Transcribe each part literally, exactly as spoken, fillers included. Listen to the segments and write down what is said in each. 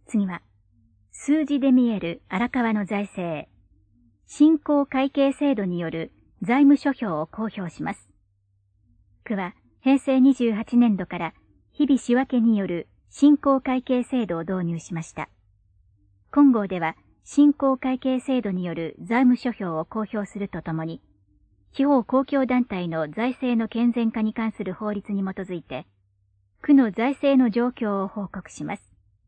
次は、数字で見える荒川の財政。新興会計制度による財務諸表を公表します。区は平成にじゅうはちねんどから日々仕分けによる新興会計制度を導入しました。今号では新興会計制度による財務諸表を公表するとともに、地方公共団体の財政の健全化に関する法律に基づいて、区の財政の状況を報告します。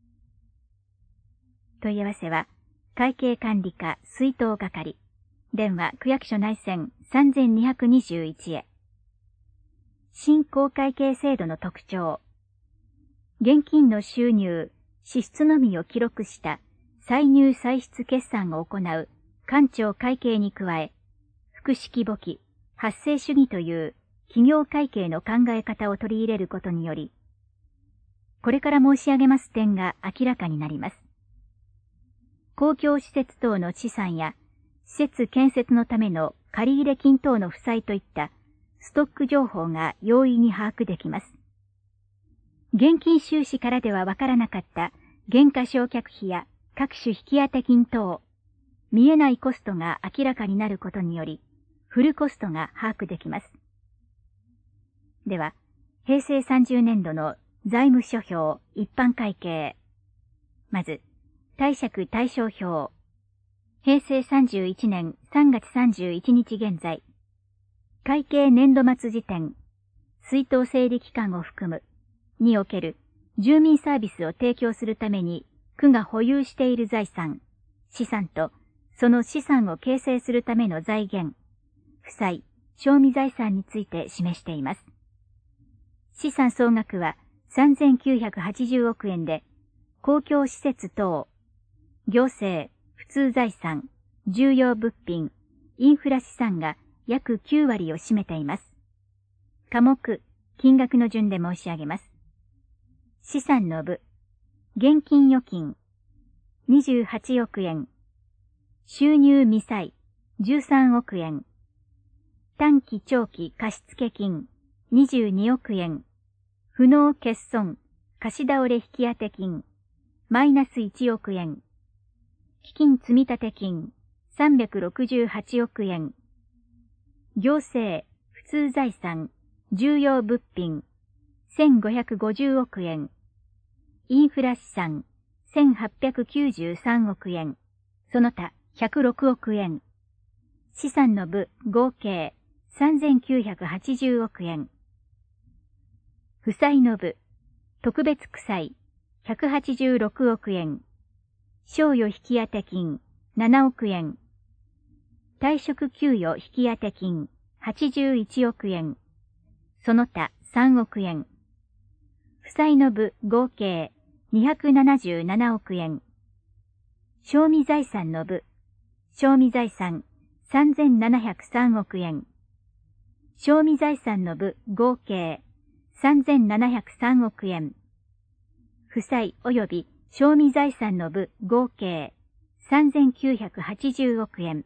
問い合わせは、会計管理課出納係、電話区役所内線さんぜんにひゃくにじゅういちへ。新興会計制度の特徴。現金の収入、支出のみを記録した歳入歳出決算を行う官庁会計に加え、複式簿記、発生主義という企業会計の考え方を取り入れることにより、これから申し上げます点が明らかになります。公共施設等の資産や、施設建設のための借入金等の負債といったストック情報が容易に把握できます。現金収支からではわからなかった減価償却費や各種引当金等、見えないコストが明らかになることにより、フルコストが把握できます。では、平成さんじゅうねんどの財務諸表一般会計。まず、貸借対照表。平成さんじゅういちねんさんがつさんじゅういちにち現在。会計年度末時点、出納整理期間を含む、における住民サービスを提供するために区が保有している財産、資産と、その資産を形成するための財源、負債、賞味財産について示しています。資産総額はさんぜんきゅうひゃくはちじゅうおくえんで、公共施設等、行政、普通財産、重要物品、インフラ資産が約きゅうわりを占めています。科目、金額の順で申し上げます。資産の部、現金預金、にじゅうはちおくえん、収入未債、じゅうさんおくえん、短期長期貸付金、にじゅうにおくえん、不納欠損、貸倒れ引当金、マイナスいちおくえん、基金積立金、さんびゃくろくじゅうはちおくえん、行政、普通財産、重要物品、せんごひゃくごじゅうおくえん、インフラ資産、せんはっぴゃくきゅうじゅうさんおくえん、その他ひゃくろくおくえん、資産の部合計さんぜんきゅうひゃくはちじゅうおくえん、負債の部、特別区債、ひゃくはちじゅうろくおくえん、賞与引当金、ななおくえん、退職給与引当金、はちじゅういちおくえん、その他さんおくえん、負債の部合計にひゃくななじゅうななおくえん、賞味財産の部、賞味財産さんぜんななひゃくさんおくえん、賞味財産の部合計さんぜんななひゃくさんおくえん、負債及び賞味財産の部合計さんぜんきゅうひゃくはちじゅうおくえん。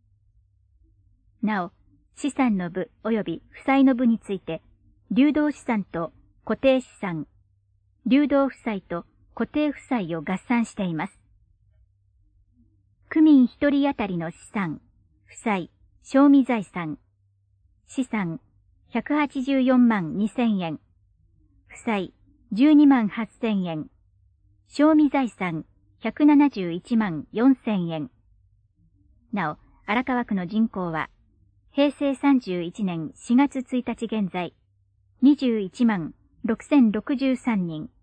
なお、資産の部及び負債の部について、流動資産と固定資産、流動負債と固定負債を合算しています。区民一人当たりの資産、負債、賞味財産、資産ひゃくはちじゅうよんまんにせんえん、負債じゅうにまんはっせんえん、賞味財産ひゃくななじゅういちまんよんせんえん。なお、荒川区の人口は、平成さんじゅういちねんしがつついたち現在、にじゅういちまんろくせんろくじゅうさんにん。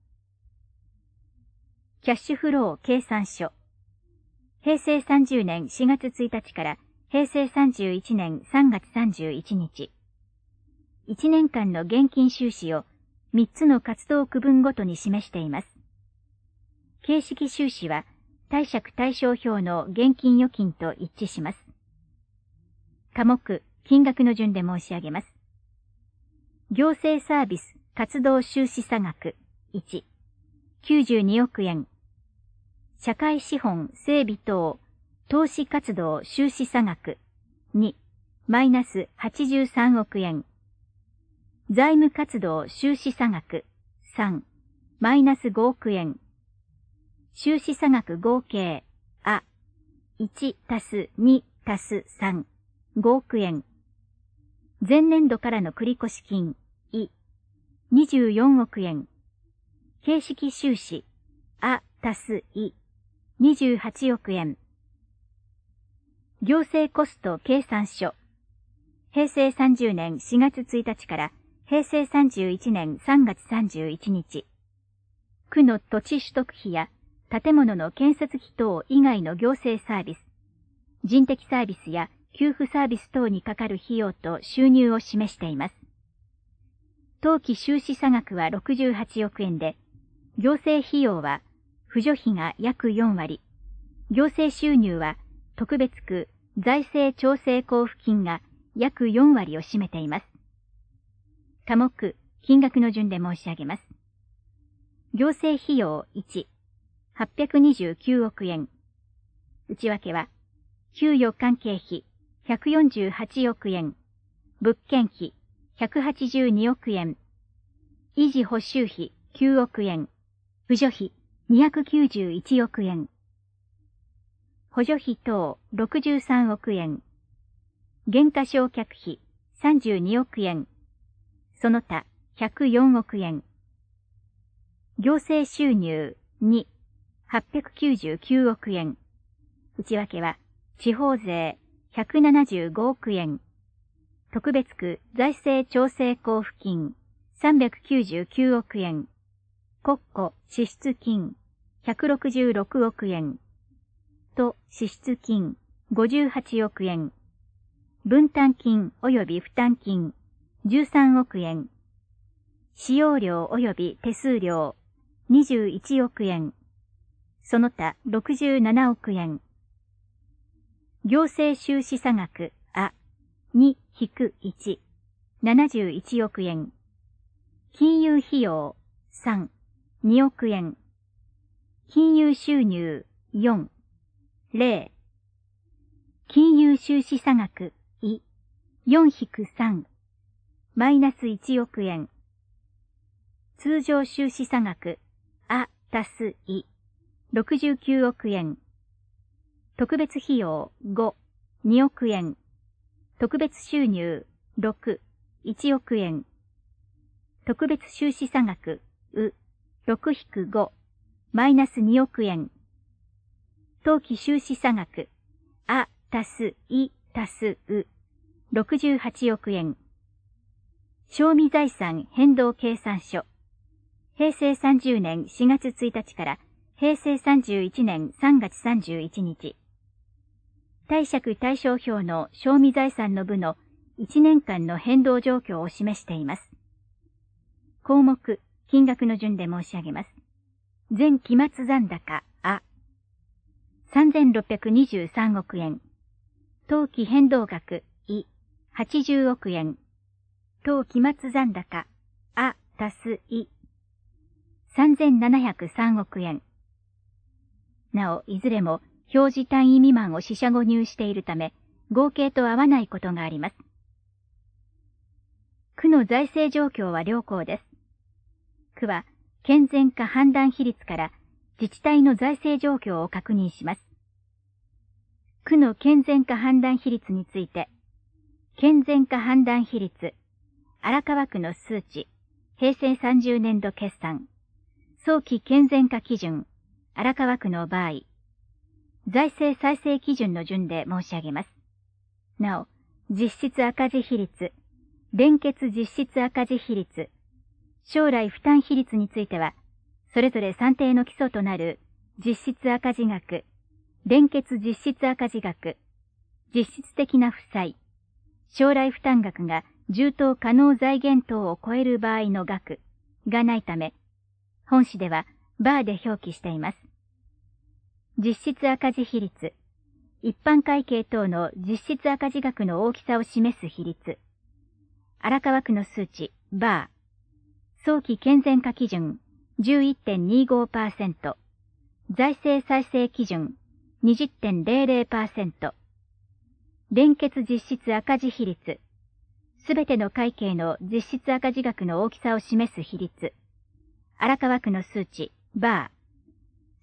キャッシュフロー計算書。平成さんじゅうねんしがつついたちから平成さんじゅういちねんさんがつさんじゅういちにち。いちねんかんの現金収支をみっつの活動区分ごとに示しています。形式収支は貸借対照表の現金預金と一致します。科目、金額の順で申し上げます。行政サービス活動収支差額いち、きゅうじゅうにおくえん。社会資本整備等投資活動収支差額に、マイナスはちじゅうさんおくえん。財務活動収支差額さん、マイナスごおくえん。 収支差額合計、あ、いちたすにたすさん、ごおくえん。前年度からの繰越金、い、にじゅうよんおくえん。形式収支、あたすい、にじゅうはちおくえん。行政コスト計算書。へいせいさんじゅうねんしがつついたちからへいせいさんじゅういちねんさんがつさんじゅういちにち。区の土地取得費や建物の建設費等以外の行政サービス、人的サービスや給付サービス等にかかる費用と収入を示しています。当期収支差額はろくじゅうはちおくえんで、行政費用は扶助費が約よんわり、行政収入は特別区財政調整交付金が約よんわりを占めています。科目、金額の順で申し上げます。行政費用いち、はっぴゃくにじゅうきゅうおくえん。内訳は、給与関係費ひゃくよんじゅうはちおくえん、物件費ひゃくはちじゅうにおくえん、維持補修費きゅうおくえん、扶助費にひゃくきゅうじゅういちおくえん、補助費等ろくじゅうさんおくえん、減価償却費さんじゅうにおくえん、その他ひゃくよんおくえん、行政収入に、はっぴゃくきゅうじゅうきゅうおくえん、内訳は地方税ひゃくななじゅうごおくえん、特別区財政調整交付金さんびゃくきゅうじゅうきゅうおくえん、国庫支出金ひゃくろくじゅうろくおくえん、都支出金ごじゅうはちおくえん、分担金及び負担金じゅうさんおくえん、使用料及び手数料にじゅういちおくえん、その他ろくじゅうななおくえん、行政収支差額あ、にひくいち、ななじゅういちおくえん、金融費用さん、におくえん、金融収入よん、ゼロ、金融収支差額い、よんひくさん、マイナスいちおくえん、通常収支差額あたすい、ろくじゅうきゅうおくえん、特別費用ご、におくえん、特別収入ろく、いちおくえん、特別収支差額う、ろくひくご、マイナスにおくえん、当期収支差額あたすいたすう、ろくじゅうはちおくえん、賞味財産変動計算書。へいせいさんじゅうねんしがつついたちからへいせいさんじゅういちねんさんがつさんじゅういちにち。貸借対照表の賞味財産の部のいちねんかんの変動状況を示しています。項目、金額の順で申し上げます。前期末残高、あ、さんぜんろっぴゃくにじゅうさんおくえん。当期変動額、い、はちじゅうおくえん。当期末残高、あ、足すい、さんぜんななひゃくさんおくえん。なお、いずれも表示単位未満を四捨五入しているため、合計と合わないことがあります。区の財政状況は良好です。区は、健全化判断比率から自治体の財政状況を確認します。区の健全化判断比率について、健全化判断比率、荒川区の数値、へいせいさんじゅうねんど決算、早期健全化基準、荒川区の場合、財政再生基準の順で申し上げます。なお、実質赤字比率、連結実質赤字比率、将来負担比率については、それぞれ算定の基礎となる実質赤字額、連結実質赤字額、実質的な負債、将来負担額が充当可能財源等を超える場合の額がないため、本紙ではバーで表記しています。実質赤字比率、一般会計等の実質赤字額の大きさを示す比率、荒川区の数値、バー、早期健全化基準 じゅういってんにごパーセント、財政再生基準 にじゅってんゼロゼロパーセント、連結実質赤字比率、すべての会計の実質赤字額の大きさを示す比率、荒川区の数値、バー、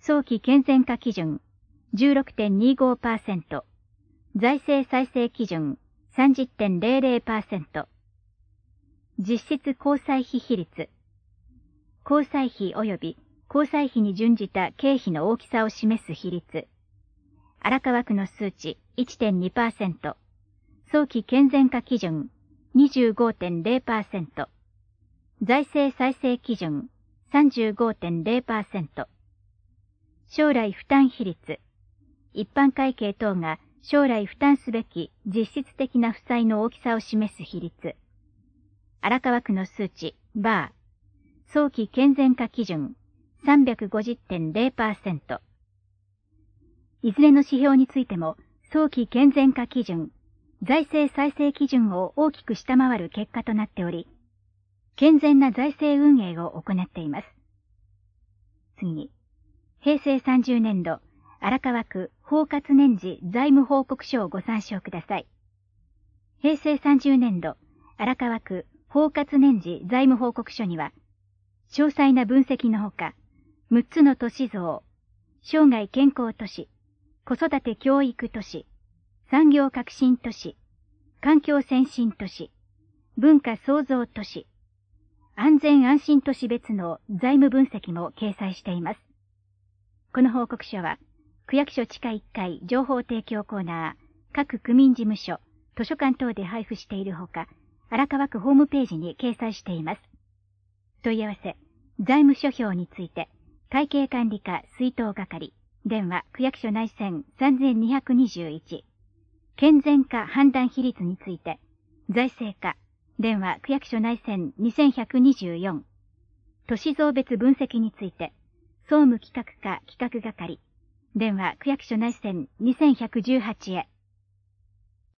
早期健全化基準 じゅうろくてんにじゅうごパーセント、財政再生基準 さんじゅってんゼロゼロパーセント、実質交際費比率、交際費及び交際費に準じた経費の大きさを示す比率、荒川区の数値 いってんにパーセント、早期健全化基準 にじゅうごてんゼロパーセント、財政再生基準 さんじゅうごてんゼロパーセント、将来負担比率、一般会計等が将来負担すべき実質的な負債の大きさを示す比率、荒川区の数値バー、早期健全化基準 さんびゃくごじゅってんゼロパーセント。いずれの指標についても、早期健全化基準、財政再生基準を大きく下回る結果となっており、健全な財政運営を行っています。次に、平成さんじゅうねんど、荒川区包括年次財務報告書をご参照ください。平成さんじゅうねんど、荒川区包括年次財務報告書には、詳細な分析のほか、むっつの都市像、生涯健康都市、子育て教育都市、産業革新都市、環境先進都市、文化創造都市、安全安心都市別の財務分析も掲載しています。この報告書は、区役所地下いっかい情報提供コーナー、各区民事務所、図書館等で配布しているほか、荒川区ホームページに掲載しています。問い合わせ、財務諸表について、会計管理課出納係、電話区役所内線さんぜんにひゃくにじゅういち、健全化判断比率について、財政課、電話区役所内線にせんひゃくにじゅうよん、都市増別分析について、総務企画課企画係、電話区役所内線にせんひゃくじゅうはちへ。